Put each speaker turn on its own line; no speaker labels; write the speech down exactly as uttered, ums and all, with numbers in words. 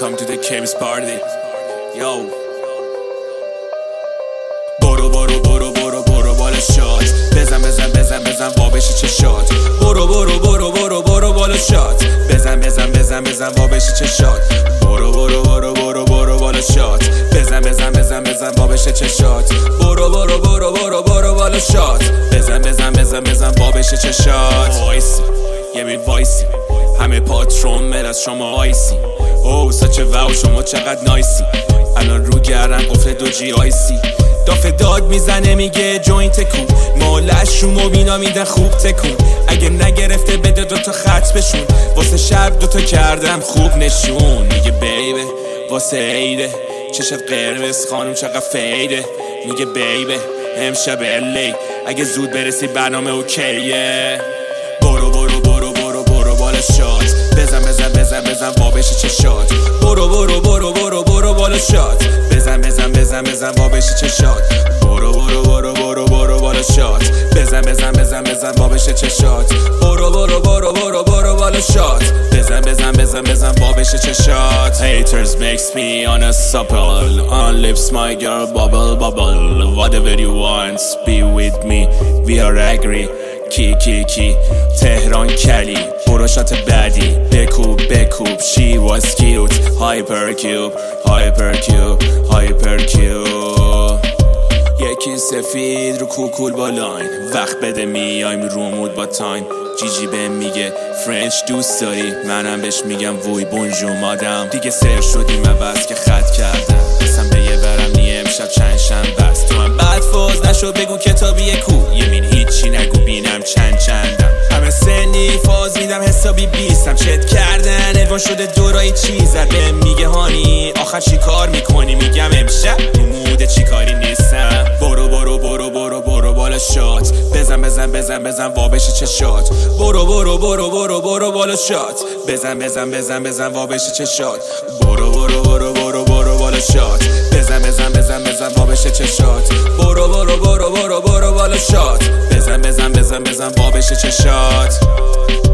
Welcome to the Kings party. Yo. برو برو برو برو برو بالا شات. بزن بزن بزن بزن وا بشه چشات. برو برو برو برو برو بالا شات. بزن بزن بزن بزن وا بشه چشات. برو برو برو برو برو بالا شات. بزن بزن بزن بزن وا بشه چشات. برو برو برو برو برو بالا شات. بزن بزن بزن بزن وا بشه چشات. وایسی یه می وایسی همه پاترون مل از شما آیسی. او سچه واو شما چقدر نایسی. الان رو گردن قفل دو جی آیسی. دافه داد میزنه میگه جوینت کو. مالش رو مبینا میدن خوب تکون. اگه نگرفته بده دوتا خط بشون. واسه شب دوتا کردم خوب نشون. میگه بیبه واسه عیده چشت قرمز خانم چقدر فیده. میگه بیبه امشب الی اگه زود برسی برنامه اوکیه. برو برو برو برو برو بالا شات. بزن بزن بزن بزن وا بشه چشات. برو برو برو برو برو بالا شات. بزن بزن بزن بزن وا بشه چشات. برو برو برو برو برو بالا شات. بزن بزن بزن بزن وا بشه چشات. برو برو برو برو برو بالا شات. بزن بزن بزن بزن وا بشه چشات. Haters makes me unstoppable. On lips my girl bubble bubble. Whatever you want be with me. We are agree. کی کی کی تهران کلی پروشات بعدی بکوب بکوب she was cute hypercube hypercube hypercube. یکی سفید رو کوکول با لاین وقت بده میایم رو مود با تایم. جیجی بهم میگه فرنچ دوست داری منم بهش میگم وی بونجور مادم. دیگه سر شدیم و بس که خط کردم قسم به یه ورم نیه امشب چند شنبه است. تو هم بعد فاز نشد بگو کتابیه کو. یمین هیچی نگو بینم چند چندم. همه سنی فاز میدم حسابی بیستم. چت کردن الوان شده دورایی چیزر. بهم میگه هانی آخر چی کار میکنی. میگم امشب تو موده چی کاری نیستم. برو برو برو برو برو بالا شات. بزن بزن بزن بزن وا بشه چشات. برو برو برو برو برو بالا شات. بزن بزن بزن بزن وا بشه چشات. برو برو برو برو برو بالا شات. بزن بزن بزن بزن وا بشه چشات. برو برو برو برو برو بالا شات. بزن بزن بزن بزن وا بشه چشات.